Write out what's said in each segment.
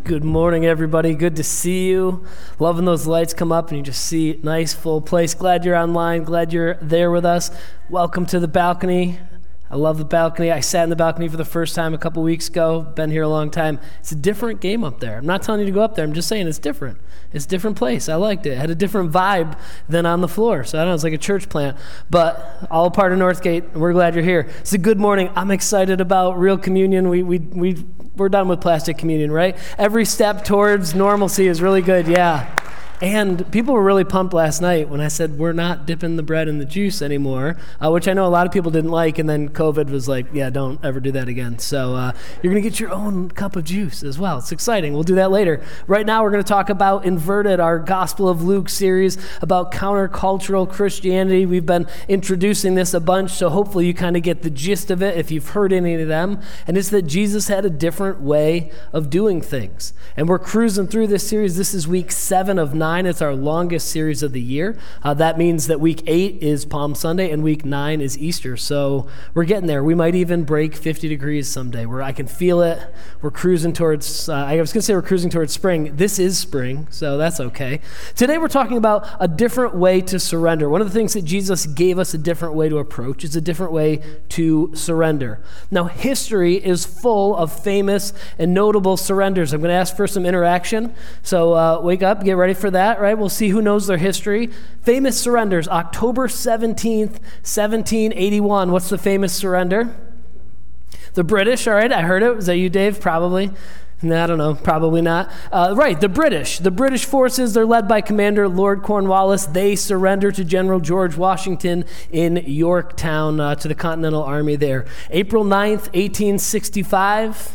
Good morning, everybody. Good to see you. Loving those lights come up and you just see nice, full place. Glad you're online. Glad you're there with us. Welcome to the balcony. I love the balcony. I sat in the balcony for the first time a couple weeks ago. Been here a long time. It's a different game up there. I'm not telling you to go up there. I'm just saying it's different. It's a different place. I liked it. It had a different vibe than on the floor. So I don't know, it's like a church plant. But all part of Northgate, and we're glad you're here. It's a good morning. I'm excited about real communion. We're done with plastic communion, right? Every step towards normalcy is really good, yeah. And people were really pumped last night when I said we're not dipping the bread in the juice anymore, which I know a lot of people didn't like, and then COVID was like, yeah, don't ever do that again. So you're going to get your own cup of juice as well. It's exciting. We'll do that later. Right now we're going to talk about Inverted, our Gospel of Luke series about countercultural Christianity. We've been introducing this a bunch, so hopefully you kind of get the gist of it if you've heard any of them. And it's that Jesus had a different way of doing things. And we're cruising through this series. This is week 7 of 9. It's our longest series of the year. That means that week 8 is Palm Sunday and week 9 is Easter. So we're getting there. We might even break 50 degrees someday where I can feel it. We're cruising towards, I was going to say we're cruising towards spring. This is spring, so that's okay. Today we're talking about a different way to surrender. One of the things that Jesus gave us a different way to approach is a different way to surrender. Now, history is full of famous and notable surrenders. I'm going to ask for some interaction. So wake up, get ready for that. Right? We'll see who knows their history. Famous surrenders, October 17th, 1781. What's the famous surrender? The British, all right, I heard it. Was that you, Dave? Probably. No, I don't know, probably not. Right, the British. The British forces, they're led by Commander Lord Cornwallis. They surrender to General George Washington in Yorktown to the Continental Army there. April 9th, 1865.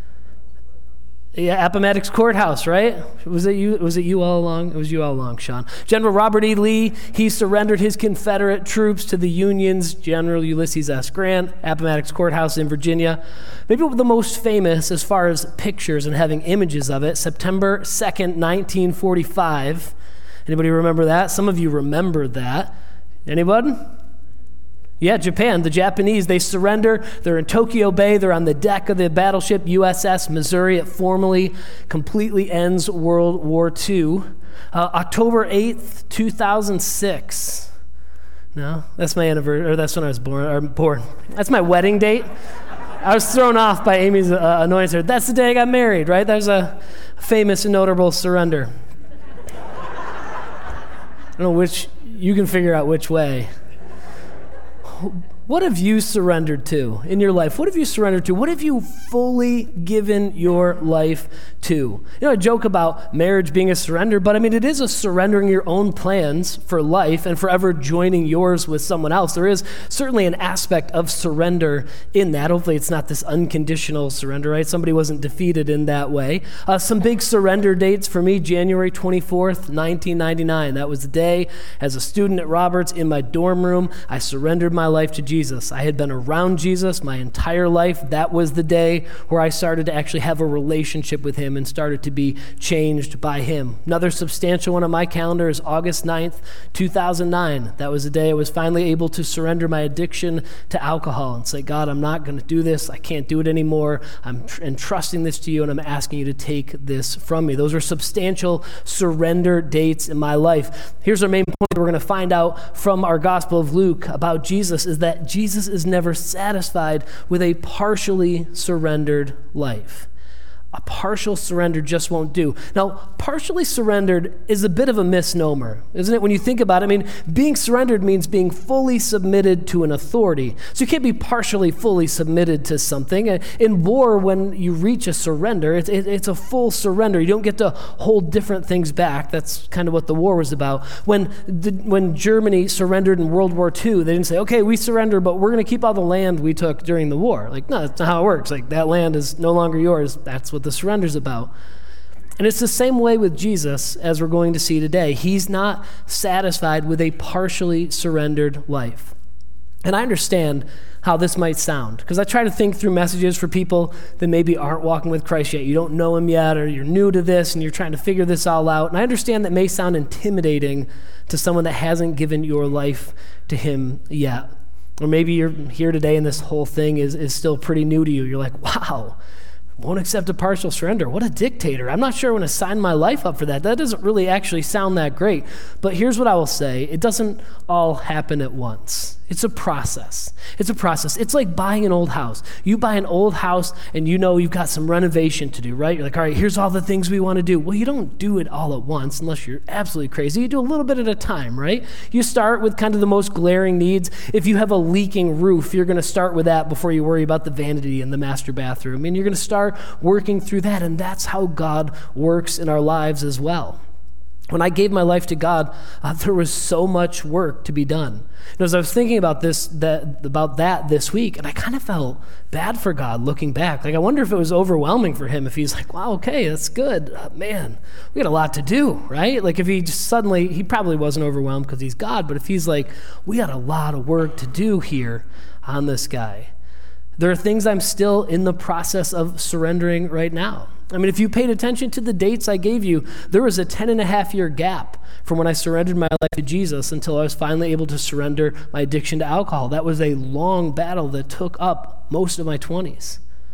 Yeah, Appomattox Courthouse, right? Was it you all along? It was you all along, Sean. General Robert E. Lee, he surrendered his Confederate troops to the Union's General Ulysses S. Grant, Appomattox Courthouse in Virginia. Maybe the most famous as far as pictures and having images of it, September 2nd, 1945. Anybody remember that? Some of you remember that. Anybody? Yeah, Japan, the Japanese, they surrender. They're in Tokyo Bay. They're on the deck of the battleship USS Missouri. It formally, completely ends World War II. October 8th, 2006. No, that's my anniversary, or that's when I was born. That's my wedding date. I was thrown off by Amy's annoyance there. That's the day I got married, right? There's a famous and notable surrender. I don't know which, you can figure out which way. What have you surrendered to in your life? What have you surrendered to? What have you fully given your life to? You know, I joke about marriage being a surrender, but I mean, it is a surrendering your own plans for life and forever joining yours with someone else. There is certainly an aspect of surrender in that. Hopefully it's not this unconditional surrender, right? Somebody wasn't defeated in that way. Some big surrender dates for me, January 24th, 1999. That was the day as a student at Roberts in my dorm room, I surrendered my life to Jesus. I had been around Jesus my entire life. That was the day where I started to actually have a relationship with him and started to be changed by him. Another substantial one on my calendar is August 9th, 2009. That was the day I was finally able to surrender my addiction to alcohol and say, God, I'm not going to do this. I can't do it anymore. I'm entrusting this to you, and I'm asking you to take this from me. Those are substantial surrender dates in my life. Here's our main point we're going to find out from our Gospel of Luke about Jesus is that Jesus is never satisfied with a partially surrendered life. A partial surrender just won't do. Now, partially surrendered is a bit of a misnomer, isn't it? When you think about it, I mean, being surrendered means being fully submitted to an authority. So you can't be partially fully submitted to something. In war, when you reach a surrender, it's a full surrender. You don't get to hold different things back. That's kind of what the war was about. When Germany surrendered in World War II, they didn't say, okay, we surrender, but we're going to keep all the land we took during the war. Like, no, that's not how it works. Like, that land is no longer yours. That's what the surrender's about. And it's the same way with Jesus, as we're going to see today. He's not satisfied with a partially surrendered life. And I understand how this might sound, because I try to think through messages for people that maybe aren't walking with Christ yet. You don't know him yet, or you're new to this, and you're trying to figure this all out. And I understand that may sound intimidating to someone that hasn't given your life to him yet. Or maybe you're here today and this whole thing is still pretty new to you. You're like, wow, won't accept a partial surrender. What a dictator. I'm not sure I want to sign my life up for that. That doesn't really actually sound that great. But here's what I will say. It doesn't all happen at once. It's a process. It's like buying an old house. You buy an old house and you know you've got some renovation to do, right? You're like, all right, here's all the things we want to do. Well, you don't do it all at once unless you're absolutely crazy. You do a little bit at a time, right? You start with kind of the most glaring needs. If you have a leaking roof, you're going to start with that before you worry about the vanity in the master bathroom. And you're going to start working through that. And that's how God works in our lives as well. When I gave my life to God, there was so much work to be done. And as I was thinking about that this week, and I kind of felt bad for God looking back. Like, I wonder if it was overwhelming for him, if he's like, wow, okay, that's good. Man, we got a lot to do, right? Like, if he just suddenly, he probably wasn't overwhelmed because he's God, but if he's like, we got a lot of work to do here on this guy. There are things I'm still in the process of surrendering right now. I mean, if you paid attention to the dates I gave you, there was a 10.5-year gap from when I surrendered my life to Jesus until I was finally able to surrender my addiction to alcohol. That was a long battle that took up most of my 20s.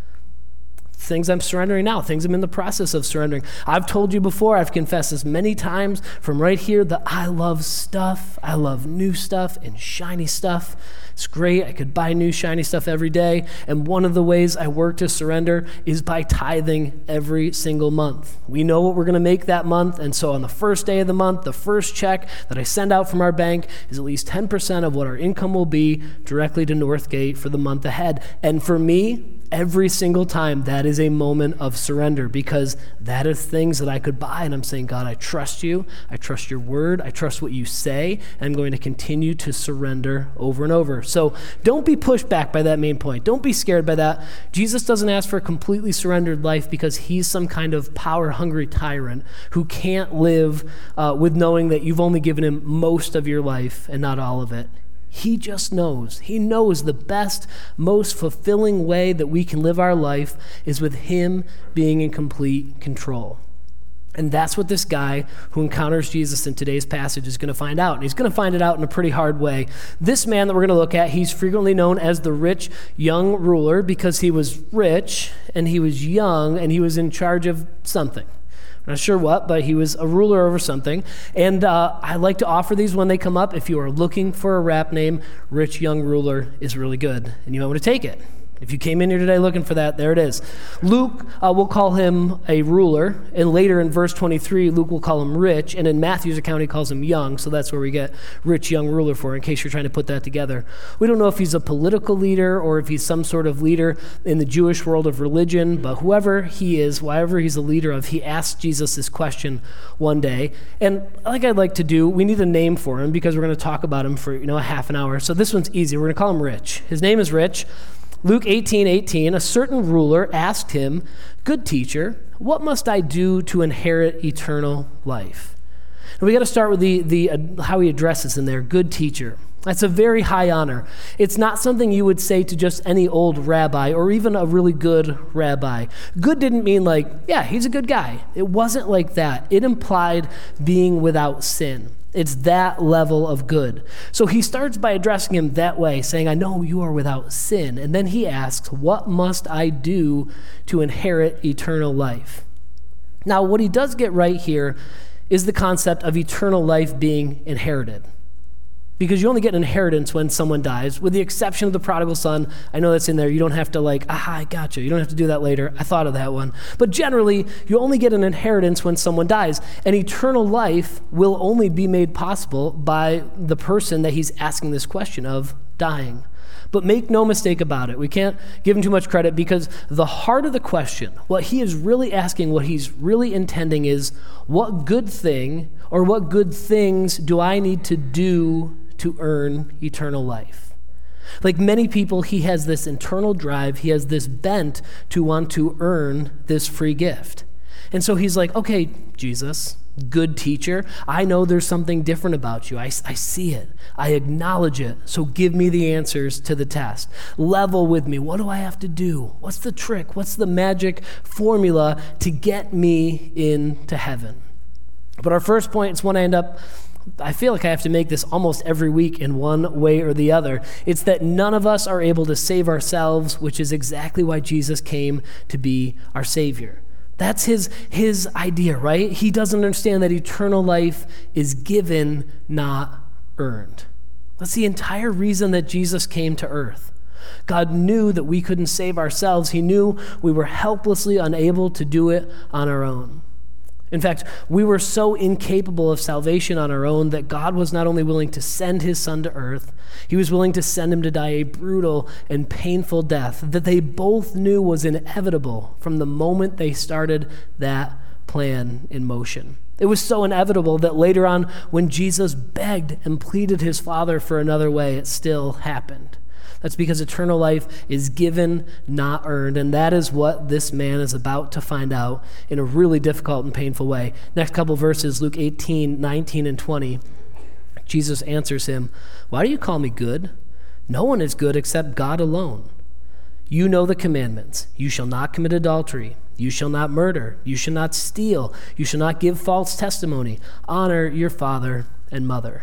Things I'm surrendering now, things I'm in the process of surrendering. I've told you before, I've confessed this many times from right here that I love stuff. I love new stuff and shiny stuff. It's great. I could buy new shiny stuff every day. And one of the ways I work to surrender is by tithing every single month. We know what we're going to make that month. And so on the first day of the month, the first check that I send out from our bank is at least 10% of what our income will be directly to Northgate for the month ahead. And for me, every single time, that is a moment of surrender, because that is things that I could buy. And I'm saying, God, I trust you. I trust your word. I trust what you say. And I'm going to continue to surrender over and over. So don't be pushed back by that main point. Don't be scared by that. Jesus doesn't ask for a completely surrendered life because he's some kind of power-hungry tyrant who can't live with knowing that you've only given him most of your life and not all of it. He just knows. He knows the best, most fulfilling way that we can live our life is with him being in complete control. And that's what this guy who encounters Jesus in today's passage is going to find out. And he's going to find it out in a pretty hard way. This man that we're going to look at, he's frequently known as the rich young ruler because he was rich and he was young and he was in charge of something. I'm not sure what, but he was a ruler over something. And I like to offer these when they come up. If you are looking for a rap name, Rich Young Ruler is really good, and you might want to take it. If you came in here today looking for that, there it is. Luke will call him a ruler, and later in verse 23, Luke will call him rich, and in Matthew's account, he calls him young, so that's where we get rich young ruler for, in case you're trying to put that together. We don't know if he's a political leader or if he's some sort of leader in the Jewish world of religion, but whoever he is, whatever he's a leader of, he asked Jesus this question one day, and like I'd like to do, we need a name for him because we're going to talk about him for a half an hour, so this one's easy. We're going to call him Rich. His name is Rich. Luke 18:18, a certain ruler asked him, "Good teacher, what must I do to inherit eternal life?" And we got to start with the how he addresses in there, good teacher. That's a very high honor. It's not something you would say to just any old rabbi or even a really good rabbi. Good didn't mean like, yeah, he's a good guy. It wasn't like that. It implied being without sin. It's that level of good. So he starts by addressing him that way, saying, I know you are without sin. And then he asks, what must I do to inherit eternal life? Now, what he does get right here is the concept of eternal life being inherited. Because you only get an inheritance when someone dies, with the exception of the prodigal son. I know that's in there. You don't have to I gotcha. You don't have to do that later. I thought of that one. But generally, you only get an inheritance when someone dies. And eternal life will only be made possible by the person that he's asking this question of dying. But make no mistake about it. We can't give him too much credit because the heart of the question, what he is really asking, what he's really intending is, what good thing or what good things do I need to do to earn eternal life? Like many people, he has this internal drive, he has this bent to want to earn this free gift. And so he's like, okay, Jesus, good teacher, I know there's something different about you. I see it. I acknowledge it. So give me the answers to the test. Level with me. What do I have to do? What's the trick? What's the magic formula to get me into heaven? But our first point is one I end up I feel like I have to make this almost every week in one way or the other. It's that none of us are able to save ourselves, which is exactly why Jesus came to be our Savior. That's his idea, right? He doesn't understand that eternal life is given, not earned. That's the entire reason that Jesus came to earth. God knew that we couldn't save ourselves. He knew we were helplessly unable to do it on our own. In fact, we were so incapable of salvation on our own that God was not only willing to send his son to earth, he was willing to send him to die a brutal and painful death that they both knew was inevitable from the moment they started that plan in motion. It was so inevitable that later on, when Jesus begged and pleaded his Father for another way, it still happened. That's because eternal life is given, not earned, and that is what this man is about to find out in a really difficult and painful way. Next couple verses, Luke 18, 19, and 20. Jesus answers him, "Why do you call me good? No one is good except God alone. You know the commandments. You shall not commit adultery. You shall not murder. You shall not steal. You shall not give false testimony. Honor your father and mother."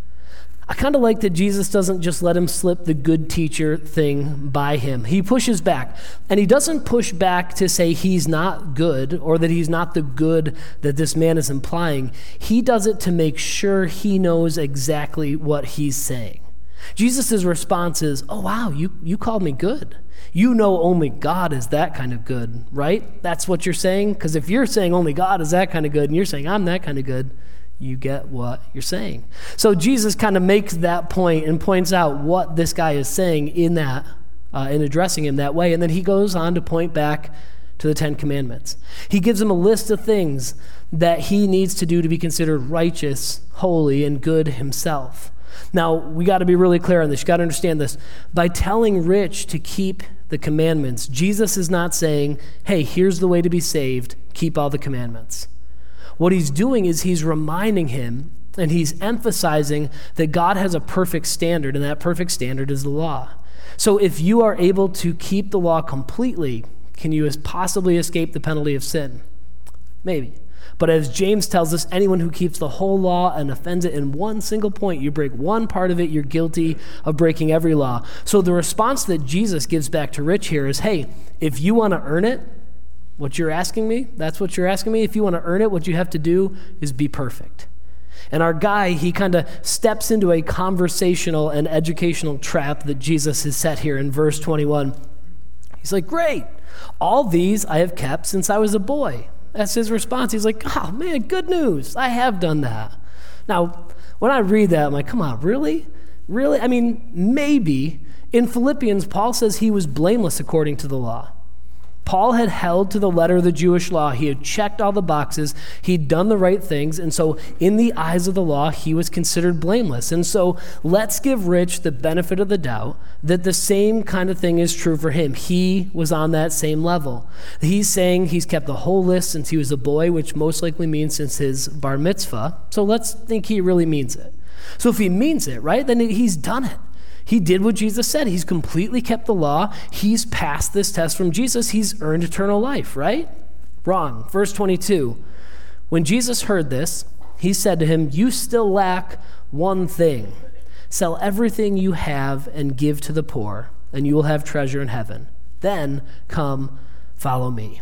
I kind of like that Jesus doesn't just let him slip the good teacher thing by him. He pushes back. And he doesn't push back to say he's not good or that he's not the good that this man is implying. He does it to make sure he knows exactly what he's saying. Jesus' response is, "Oh, wow, you called me good. You know only God is that kind of good, right? That's what you're saying? Because if you're saying only God is that kind of good and you're saying I'm that kind of good, you get what you're saying." So Jesus kind of makes that point and points out what this guy is saying in addressing him that way. And then he goes on to point back to the 10 Commandments. He gives him a list of things that he needs to do to be considered righteous, holy, and good himself. Now, we got to be really clear on this. You got to understand this. By telling Rich to keep the commandments, Jesus is not saying, "Hey, here's the way to be saved. Keep all the commandments." What he's doing is he's reminding him and he's emphasizing that God has a perfect standard, and that perfect standard is the law. So if you are able to keep the law completely, can you possibly escape the penalty of sin? Maybe. But as James tells us, anyone who keeps the whole law and offends it in one single point, you break one part of it, you're guilty of breaking every law. So the response that Jesus gives back to Rich here is, hey, if you want to earn it, what you're asking me, that's what you're asking me. If you want to earn it, what you have to do is be perfect. And our guy, he kind of steps into a conversational and educational trap that Jesus has set here in verse 21. He's like, "Great, all these I have kept since I was a boy." That's his response. He's like, "Oh man, good news. I have done that." Now, when I read that, I'm like, come on, really? Really? I mean, maybe. In Philippians, Paul says he was blameless according to the law. Paul had held to the letter of the Jewish law. He had checked all the boxes. He'd done the right things. And so in the eyes of the law, he was considered blameless. And so let's give Rich the benefit of the doubt that the same kind of thing is true for him. He was on that same level. He's saying he's kept the whole list since he was a boy, which most likely means since his bar mitzvah. So let's think he really means it. So if he means it, right, then he's done it. He did what Jesus said. He's completely kept the law. He's passed this test from Jesus. He's earned eternal life, right? Wrong. Verse 22. When Jesus heard this, he said to him, "You still lack one thing. Sell everything you have and give to the poor, and you will have treasure in heaven. Then come follow me."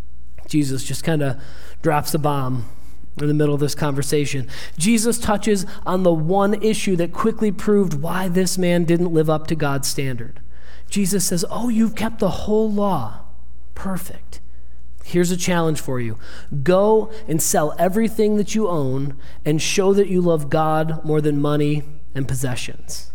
Jesus just kind of drops the bomb in the middle of this conversation. Jesus touches on the one issue that quickly proved why this man didn't live up to God's standard. Jesus says, "Oh, you've kept the whole law. Perfect. Here's a challenge for you. Go and sell everything that you own and show that you love God more than money and possessions."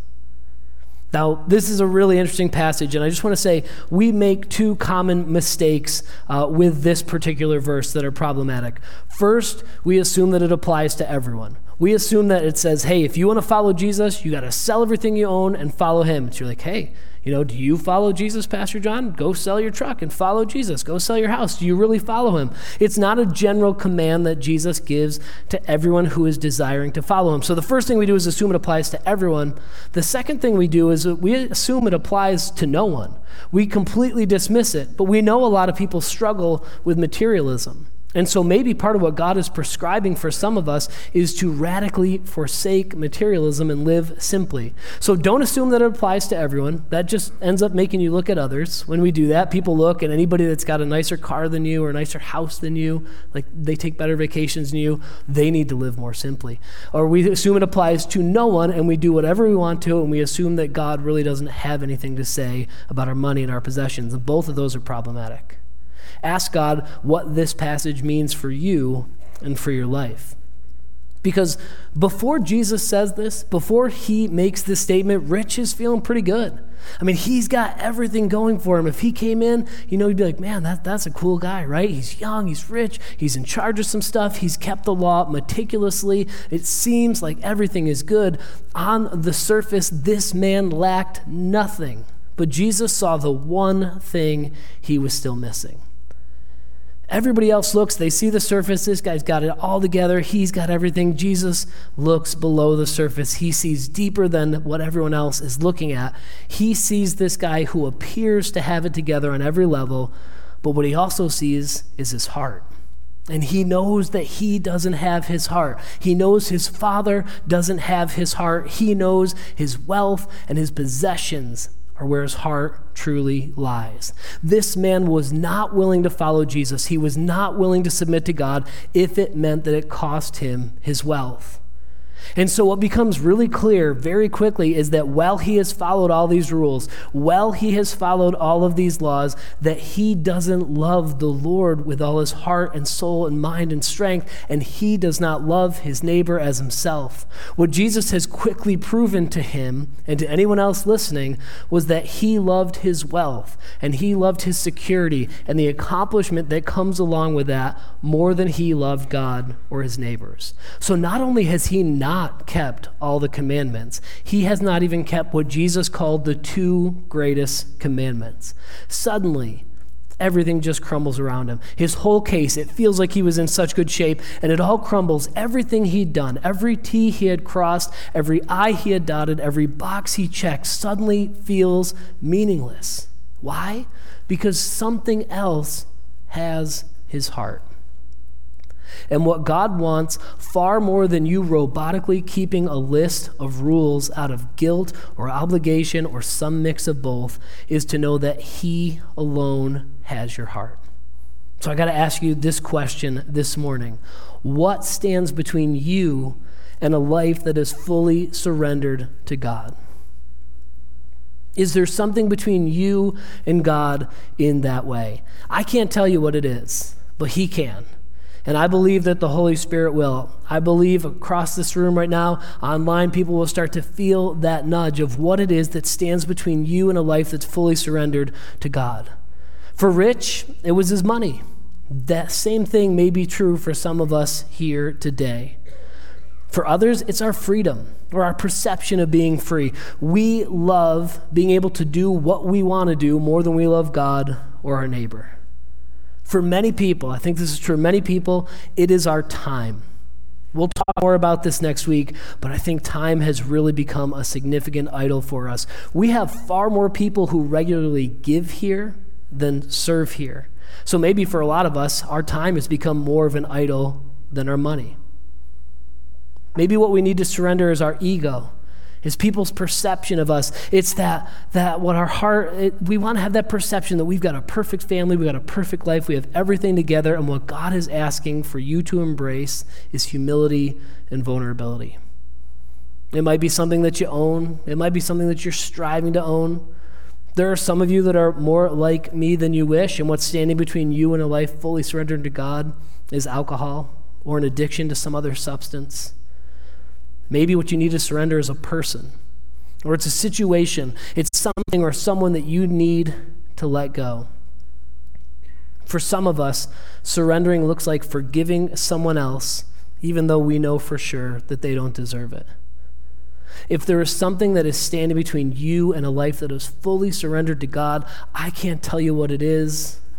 Now, this is a really interesting passage, and I just want to say we make two common mistakes with this particular verse that are problematic. First, we assume that it applies to everyone. We assume that it says, hey, if you want to follow Jesus, you got to sell everything you own and follow him. So you're like, hey, do you follow Jesus, Pastor John? Go sell your truck and follow Jesus. Go sell your house. Do you really follow him? It's not a general command that Jesus gives to everyone who is desiring to follow him. So the first thing we do is assume it applies to everyone. The second thing we do is we assume it applies to no one. We completely dismiss it, but we know a lot of people struggle with materialism. And so maybe part of what God is prescribing for some of us is to radically forsake materialism and live simply. So don't assume that it applies to everyone. That just ends up making you look at others. When we do that, people look at anybody that's got a nicer car than you or a nicer house than you, like they take better vacations than you, they need to live more simply. Or we assume it applies to no one and we do whatever we want to, and we assume that God really doesn't have anything to say about our money and our possessions. And both of those are problematic. Ask God what this passage means for you and for your life. Because before Jesus says this, before he makes this statement, Rich is feeling pretty good. I mean, he's got everything going for him. If he came in, he'd be like, man, that's a cool guy, right? He's young, he's rich, he's in charge of some stuff, he's kept the law meticulously. It seems like everything is good. On the surface, this man lacked nothing. But Jesus saw the one thing he was still missing. Everybody else looks, they see the surface, this guy's got it all together, he's got everything. Jesus looks below the surface. He sees deeper than what everyone else is looking at. He sees this guy who appears to have it together on every level, but what he also sees is his heart. And he knows that he doesn't have his heart. He knows his father doesn't have his heart. He knows his wealth and his possessions are where his heart truly lies. This man was not willing to follow Jesus. He was not willing to submit to God if it meant that it cost him his wealth. And so what becomes really clear very quickly is that while he has followed all these rules, while he has followed all of these laws, that he doesn't love the Lord with all his heart and soul and mind and strength, and he does not love his neighbor as himself. What Jesus has quickly proven to him and to anyone else listening was that he loved his wealth and he loved his security and the accomplishment that comes along with that more than he loved God or his neighbors. So not only has he not kept all the commandments, he has not even kept what Jesus called the two greatest commandments. Suddenly, everything just crumbles around him. His whole case, it feels like he was in such good shape, and it all crumbles. Everything he'd done, every T he had crossed, every I he had dotted, every box he checked, suddenly feels meaningless. Why? Because something else has his heart. And what God wants, far more than you robotically keeping a list of rules out of guilt or obligation or some mix of both, is to know that he alone has your heart. So I got to ask you this question this morning. What stands between you and a life that is fully surrendered to God? Is there something between you and God in that way? I can't tell you what it is, but he can. And I believe that the Holy Spirit will. I believe across this room right now, online, people will start to feel that nudge of what it is that stands between you and a life that's fully surrendered to God. For Rich, it was his money. That same thing may be true for some of us here today. For others, it's our freedom or our perception of being free. We love being able to do what we want to do more than we love God or our neighbor. For many people, I think this is true, many people, it is our time. We'll talk more about this next week, but I think time has really become a significant idol for us. We have far more people who regularly give here than serve here. So maybe for a lot of us, our time has become more of an idol than our money. Maybe what we need to surrender is our ego, is people's perception of us. It's that what our heart, we want to have that perception that we've got a perfect family, we've got a perfect life, we have everything together, and what God is asking for you to embrace is humility and vulnerability. It might be something that you own. It might be something that you're striving to own. There are some of you that are more like me than you wish, and what's standing between you and a life fully surrendered to God is alcohol or an addiction to some other substance. Maybe what you need to surrender is a person, or it's a situation. It's something or someone that you need to let go. For some of us, surrendering looks like forgiving someone else, even though we know for sure that they don't deserve it. If there is something that is standing between you and a life that is fully surrendered to God, I can't tell you what it is,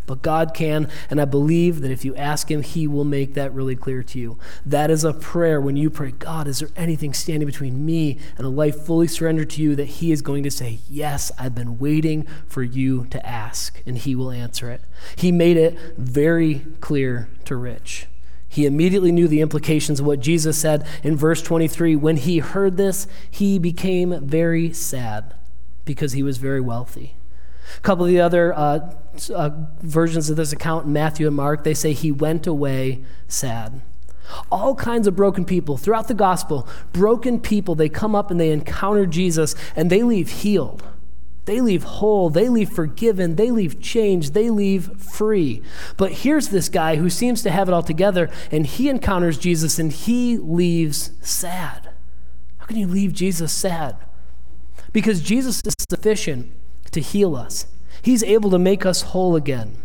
But God can, and I believe that if you ask him, he will make that really clear to you. That is a prayer when you pray, God, is there anything standing between me and a life fully surrendered to you, that he is going to say, yes, I've been waiting for you to ask, and he will answer it. He made it very clear to Rich. He immediately knew the implications of what Jesus said in verse 23. When he heard this, he became very sad because he was very wealthy. A couple of the other versions of this account in Matthew and Mark, they say he went away sad. All kinds of broken people throughout the gospel, broken people, they come up and they encounter Jesus and they leave healed. They leave whole, they leave forgiven, they leave changed, they leave free. But here's this guy who seems to have it all together, and he encounters Jesus and he leaves sad. How can you leave Jesus sad? Because Jesus is sufficient to heal us. He's able to make us whole again.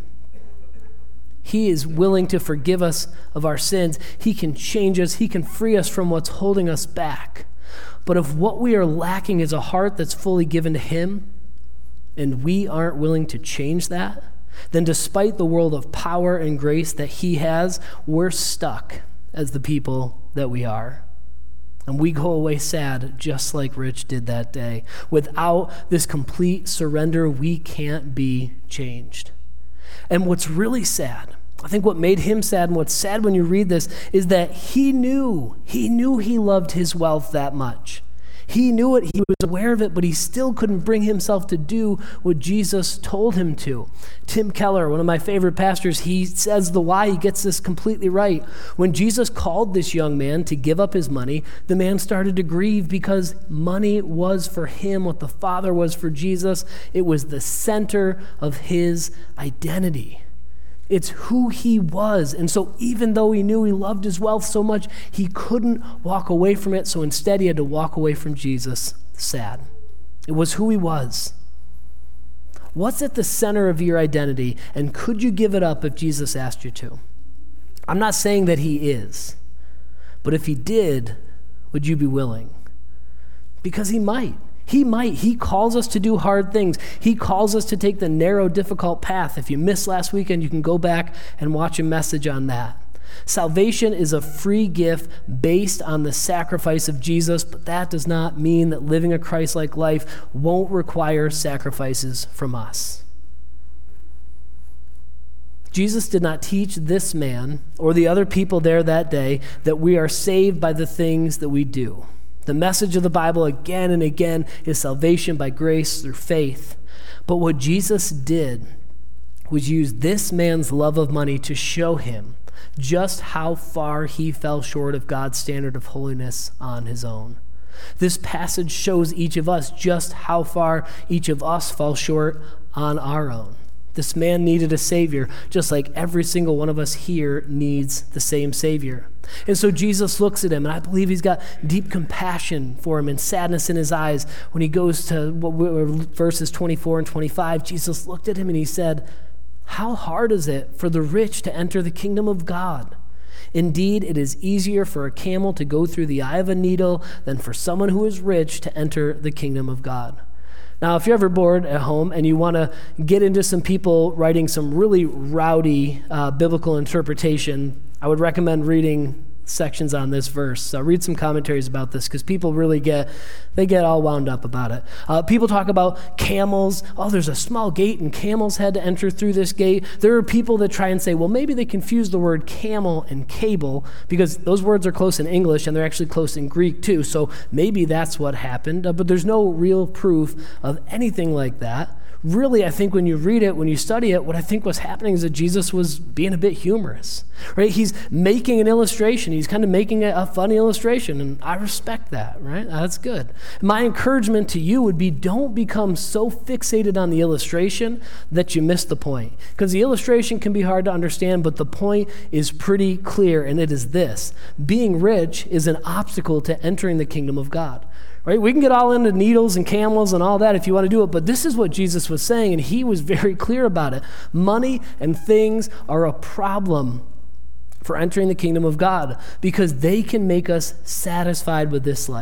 He is willing to forgive us of our sins. He can change us. He can free us from what's holding us back. But if what we are lacking is a heart that's fully given to him, and we aren't willing to change that, then despite the world of power and grace that he has, we're stuck as the people that we are. And we go away sad, just like Rich did that day. Without this complete surrender, we can't be changed. And what's really sad, I think what made him sad, and what's sad when you read this, is that he knew he loved his wealth that much. He knew it, he was aware of it, but he still couldn't bring himself to do what Jesus told him to. Tim Keller, one of my favorite pastors, he says the why, he gets this completely right. When Jesus called this young man to give up his money, the man started to grieve because money was for him what the Father was for Jesus. It was the center of his identity. It's who he was. And so even though he knew he loved his wealth so much, he couldn't walk away from it. So instead he had to walk away from Jesus sad. It was who he was. What's at the center of your identity? And could you give it up if Jesus asked you to? I'm not saying that he is. But if he did, would you be willing? Because he might. He might. He calls us to do hard things. He calls us to take the narrow, difficult path. If you missed last weekend, you can go back and watch a message on that. Salvation is a free gift based on the sacrifice of Jesus, but that does not mean that living a Christ-like life won't require sacrifices from us. Jesus did not teach this man or the other people there that day that we are saved by the things that we do. The message of the Bible again and again is salvation by grace through faith. But what Jesus did was use this man's love of money to show him just how far he fell short of God's standard of holiness on his own. This passage shows each of us just how far each of us fall short on our own. This man needed a Savior, just like every single one of us here needs the same Savior. And so Jesus looks at him, and I believe he's got deep compassion for him and sadness in his eyes. When he goes to verses 24 and 25, Jesus looked at him and he said, "How hard is it for the rich to enter the kingdom of God? Indeed, it is easier for a camel to go through the eye of a needle than for someone who is rich to enter the kingdom of God." Now, if you're ever bored at home and you want to get into some people writing some really rowdy biblical interpretation, I would recommend reading sections on this verse. Read some commentaries about this because people really get all wound up about it. People talk about camels. Oh, there's a small gate and camels had to enter through this gate. There are people that try and say, well, maybe they confuse the word camel and cable because those words are close in English and they're actually close in Greek too. So maybe that's what happened, but there's no real proof of anything like that. Really, I think when you read it, when you study it, what I think was happening is that Jesus was being a bit humorous, right? He's making an illustration. He's kind of making a funny illustration, and I respect that, right? That's good. My encouragement to you would be don't become so fixated on the illustration that you miss the point, because the illustration can be hard to understand, but the point is pretty clear, and it is this. Being rich is an obstacle to entering the kingdom of God. Right? We can get all into needles and camels and all that if you want to do it, but this is what Jesus was saying, and he was very clear about it. Money and things are a problem for entering the kingdom of God because they can make us satisfied with this life.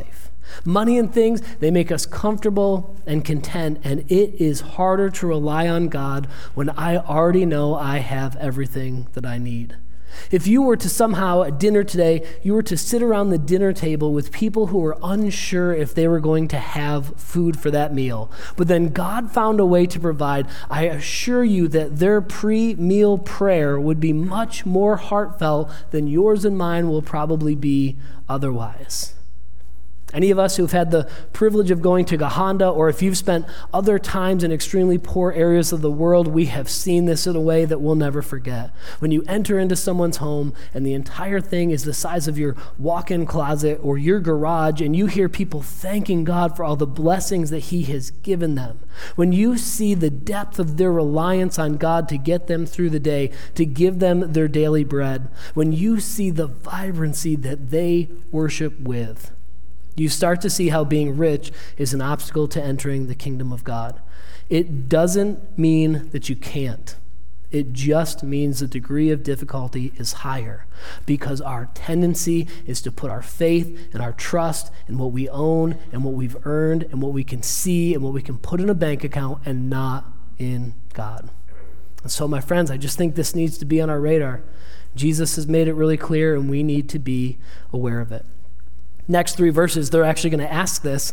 Money and things, they make us comfortable and content, and it is harder to rely on God when I already know I have everything that I need. If you were to somehow at dinner today, you were to sit around the dinner table with people who were unsure if they were going to have food for that meal, but then God found a way to provide, I assure you that their pre-meal prayer would be much more heartfelt than yours and mine will probably be otherwise. Any of us who've had the privilege of going to Gahanda, or if you've spent other times in extremely poor areas of the world, we have seen this in a way that we'll never forget. When you enter into someone's home and the entire thing is the size of your walk-in closet or your garage, and you hear people thanking God for all the blessings that He has given them. When you see the depth of their reliance on God to get them through the day, to give them their daily bread, when you see the vibrancy that they worship with, you start to see how being rich is an obstacle to entering the kingdom of God. It doesn't mean that you can't. It just means the degree of difficulty is higher because our tendency is to put our faith and our trust in what we own and what we've earned and what we can see and what we can put in a bank account and not in God. And so, my friends, I just think this needs to be on our radar. Jesus has made it really clear, and we need to be aware of it. Next 3 verses, they're actually going to ask this.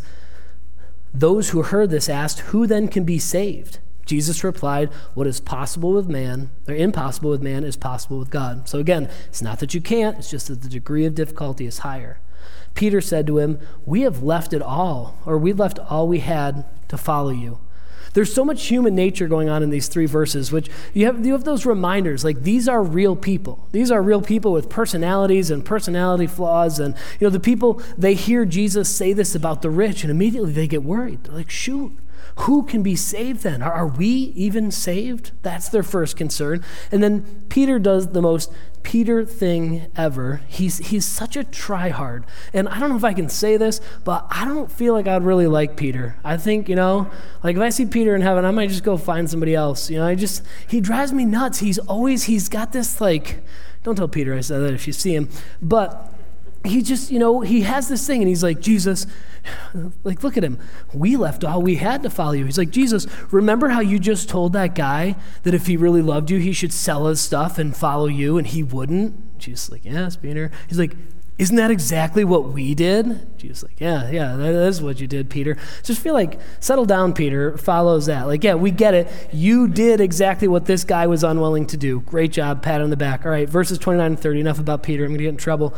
Those who heard this asked, who then can be saved? Jesus replied, what is possible with man, or impossible with man, is possible with God. So again, it's not that you can't, it's just that the degree of difficulty is higher. Peter said to him, we left all we had to follow you. There's so much human nature going on in these 3 verses, which you have those reminders, like these are real people. These are real people with personalities and personality flaws. And, the people, they hear Jesus say this about the rich, and immediately they get worried. They're like, shoot, who can be saved then? Are we even saved? That's their first concern. And then Peter does the most Peter thing ever. He's such a tryhard. And I don't know if I can say this, but I don't feel like I'd really like Peter. I think, if I see Peter in heaven, I might just go find somebody else. He drives me nuts. He's got this don't tell Peter I said that if you see him, but he just, he has this thing and he's like, Jesus, look at him. We left all we had to follow you. He's like, Jesus, remember how you just told that guy that if he really loved you, he should sell his stuff and follow you, and he wouldn't? Jesus is like, yes, Peter. He's like, isn't that exactly what we did? Jesus is like, yeah, that is what you did, Peter. Just feel like, settle down, Peter, follows that. We get it. You did exactly what this guy was unwilling to do. Great job, pat on the back. All right, verses 29 and 30, enough about Peter. I'm going to get in trouble.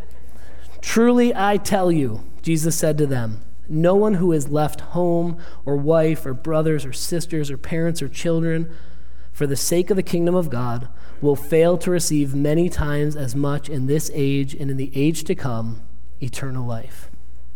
Truly I tell you, Jesus said to them, no one who has left home or wife or brothers or sisters or parents or children for the sake of the kingdom of God will fail to receive many times as much in this age and in the age to come, eternal life.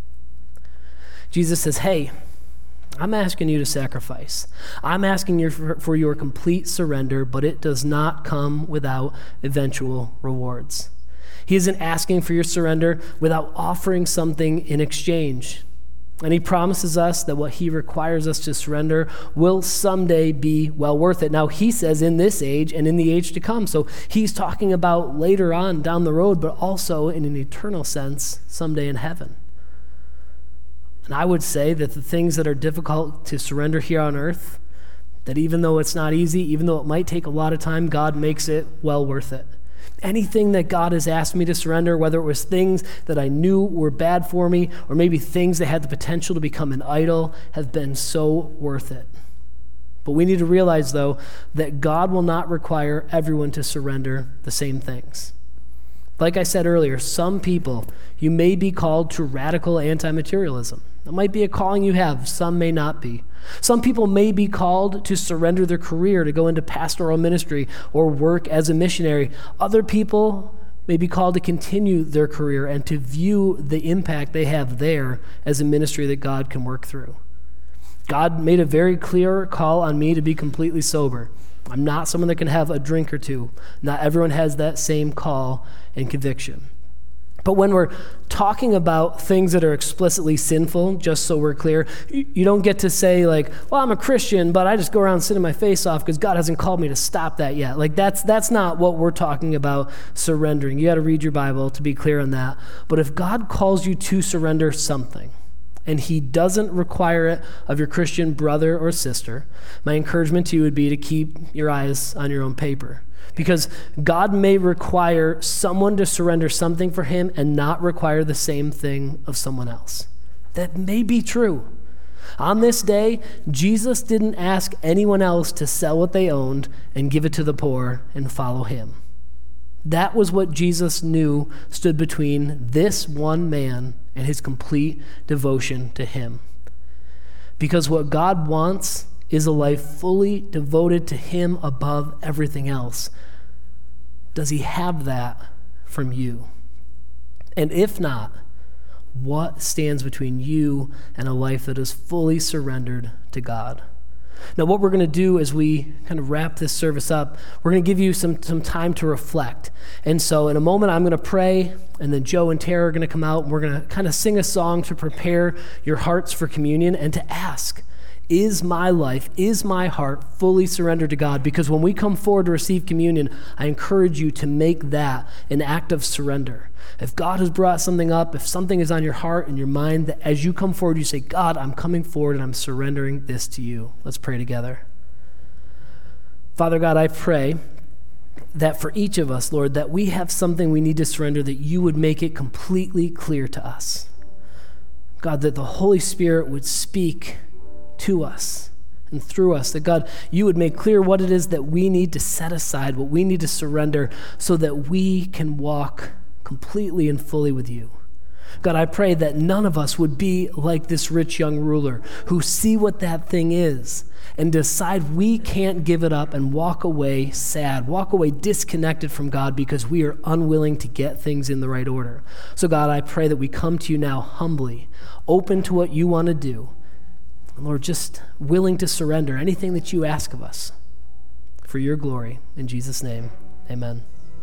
Jesus says, hey, I'm asking you to sacrifice. I'm asking you for your complete surrender, but it does not come without eventual rewards. He isn't asking for your surrender without offering something in exchange. And he promises us that what he requires us to surrender will someday be well worth it. Now, he says in this age and in the age to come. So he's talking about later on down the road, but also in an eternal sense, someday in heaven. And I would say that the things that are difficult to surrender here on earth, that even though it's not easy, even though it might take a lot of time, God makes it well worth it. Anything that God has asked me to surrender, whether it was things that I knew were bad for me or maybe things that had the potential to become an idol, have been so worth it. But we need to realize, though, that God will not require everyone to surrender the same things. Like I said earlier, some people, you may be called to radical anti-materialism. That might be a calling you have. Some may not be. Some people may be called to surrender their career to go into pastoral ministry or work as a missionary. Other people may be called to continue their career and to view the impact they have there as a ministry that God can work through. God made a very clear call on me to be completely sober. I'm not someone that can have a drink or two. Not everyone has that same call and conviction. But when we're talking about things that are explicitly sinful, just so we're clear, you don't get to say well, I'm a Christian, but I just go around sitting my face off because God hasn't called me to stop that yet. That's not what we're talking about surrendering. You got to read your Bible to be clear on that. But if God calls you to surrender something, and he doesn't require it of your Christian brother or sister, my encouragement to you would be to keep your eyes on your own paper. Because God may require someone to surrender something for him and not require the same thing of someone else. That may be true. On this day, Jesus didn't ask anyone else to sell what they owned and give it to the poor and follow him. That was what Jesus knew stood between this one man and his complete devotion to him. Because what God wants is a life fully devoted to him above everything else. Does he have that from you? And if not, what stands between you and a life that is fully surrendered to God? Now, what we're going to do as we kind of wrap this service up, we're going to give you some time to reflect. And so in a moment, I'm going to pray, and then Joe and Tara are going to come out, and we're going to kind of sing a song to prepare your hearts for communion and to ask, is my life, is my heart fully surrendered to God? Because when we come forward to receive communion, I encourage you to make that an act of surrender. If God has brought something up, if something is on your heart and your mind, that as you come forward, you say, God, I'm coming forward and I'm surrendering this to you. Let's pray together. Father God, I pray that for each of us, Lord, that we have something we need to surrender, that you would make it completely clear to us. God, that the Holy Spirit would speak to us and through us, that God, you would make clear what it is that we need to set aside, what we need to surrender so that we can walk completely and fully with you. God, I pray that none of us would be like this rich young ruler who see what that thing is and decide we can't give it up and walk away sad, walk away disconnected from God because we are unwilling to get things in the right order. So God, I pray that we come to you now humbly, open to what you want to do, and Lord, just willing to surrender anything that you ask of us for your glory. In Jesus' name, amen.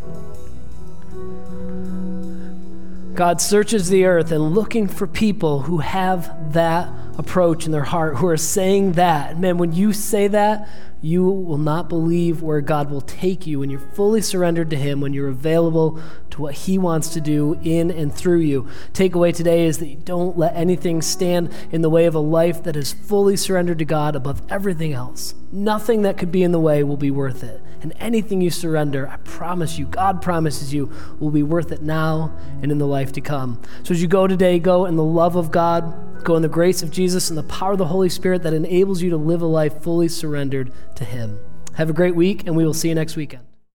God searches the earth and looking for people who have that approach in their heart, who are saying that. Man, when you say that, you will not believe where God will take you when you're fully surrendered to him, when you're available to what he wants to do in and through you. Takeaway today is that you don't let anything stand in the way of a life that is fully surrendered to God above everything else. Nothing that could be in the way will be worth it. And anything you surrender, I promise you, God promises you, will be worth it now and in the life to come. So as you go today, go in the love of God, go in the grace of Jesus and the power of the Holy Spirit that enables you to live a life fully surrendered to him. Have a great week, and we will see you next weekend.